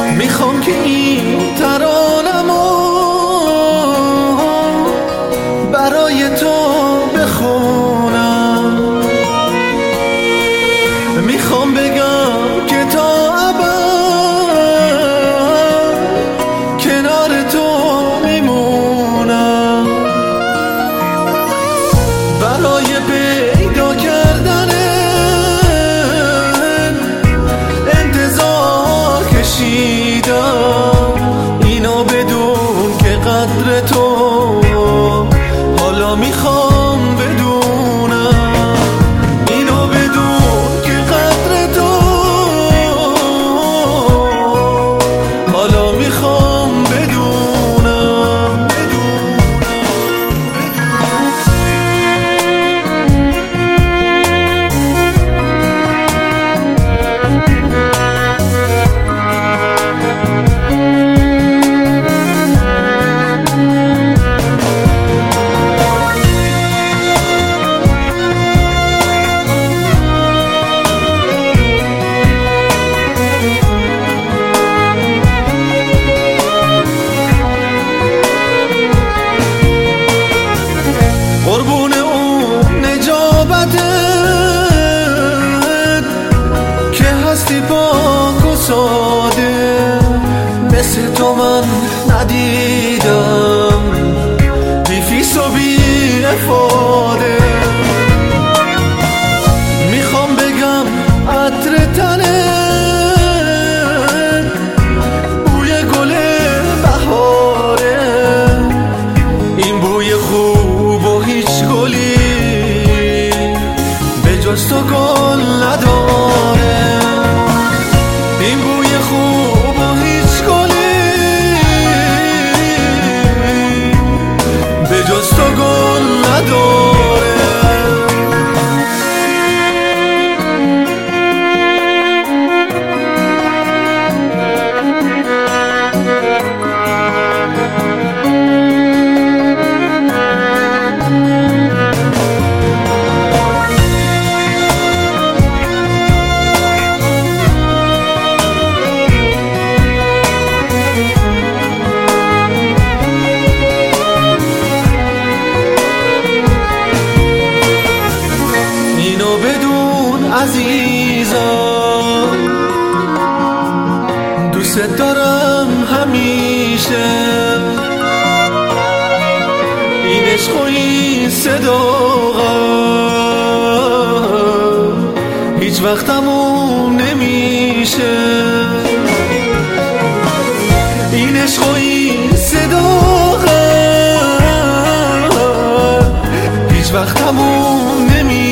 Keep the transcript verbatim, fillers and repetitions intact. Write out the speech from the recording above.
میخوام که این ترانمو برای تو بخونم، میخوام بگم که تا ابد کنار تو میمونم. برای پیدا کردن انتظار کشیدم، اینو بدون که قدر تو حالا میخوام بدونم، اینو بدون که قدر تو حالا میخوام بدونم. قربون اون نجابتت که هستی پاک و ساده، مثل تو من ندیدم، بی فیس و بی افاده. میخوام بگم عطر تنت بوی گل بهاره، این بوی خوب و هیچ گلی به جز تو گل نداره، این بوی خوب و هیچ گلی به جز تو گل نداره. عزیزم دوست دارم همیشه، این عشق و این صداقت هیچ وقت تموم نمیشه، این عشق و این صداقت هیچ وقت تموم نمیشه.